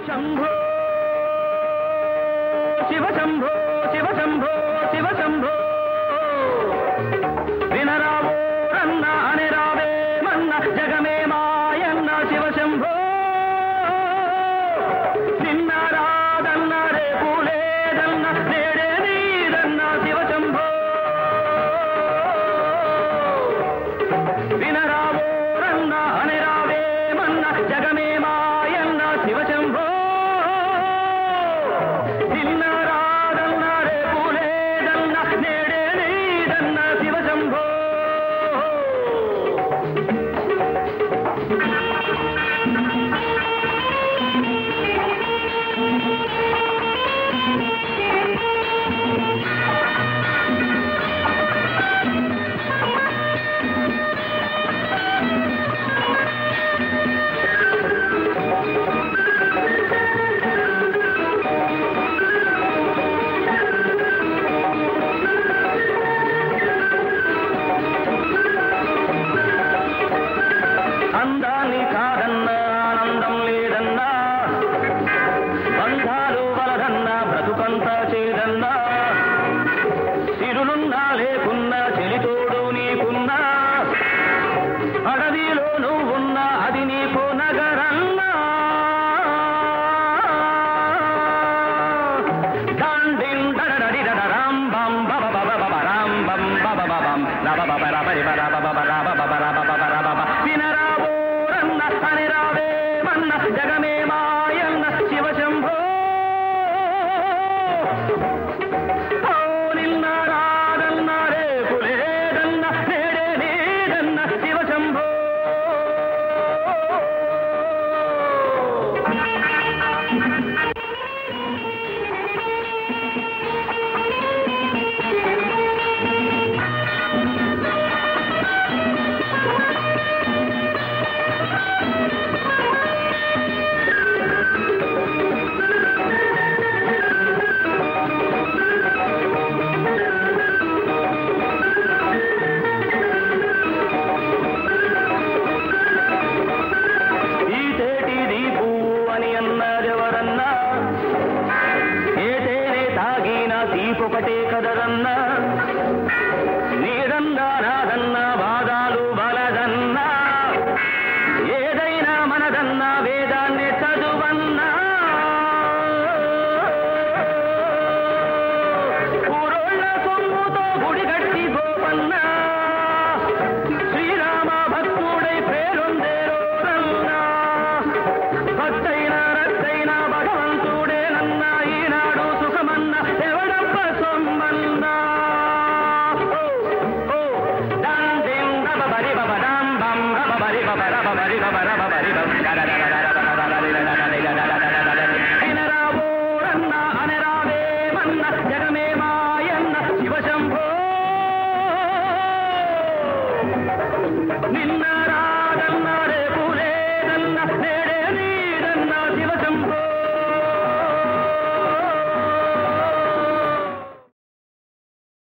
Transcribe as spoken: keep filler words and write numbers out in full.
శంభో శివ శంభో శివ శంభో శివ శంభో వినరావో రన్న అని రావే మన్న జగమే మాయన్న శివ శంభో నిన్న రాదన్న రేపు లేదన్న నేడే నీదన్న శివ శంభో వినరావో రన్న అని రావే మన్న జగమే మాయన్న శివ శంభో నిన్న రాదన్న రేపు లేదన్న నేడే నీదన్న శివ శంభో అందాన్ని కాదన్నా ఆనందం లేదన్నా బంధాలు వలదన్నా బ్రతుకంతా చేదన్నా సిరులున్నా లేకున్నా చెలితోడు నీకున్నా అడవిలో నువ్వున్నా అది నీకు నగరన్నా డాండిం డడడడి డడరాం బం బబ బబ బబ రాం బం బబ బబం రబ బబ రబరి బర బబ రబ బబ రబ బబ రబ వినరావో రన్న అని రావే మన్న జగమే మాయన్న శివ శంభో ఓ నిన్న రాదన్న రేపు లేదన్న నేడే నీదన్న శివ శంభో ఈ తేటిది పువ్వు అని అన్నదెవరన్నా ఏటేనే తాగిన తీపొకటే కదరన్నా నీదన్నా నాదన్నా వాదాలు బలదన్నా ఏదైనా మనదన్నా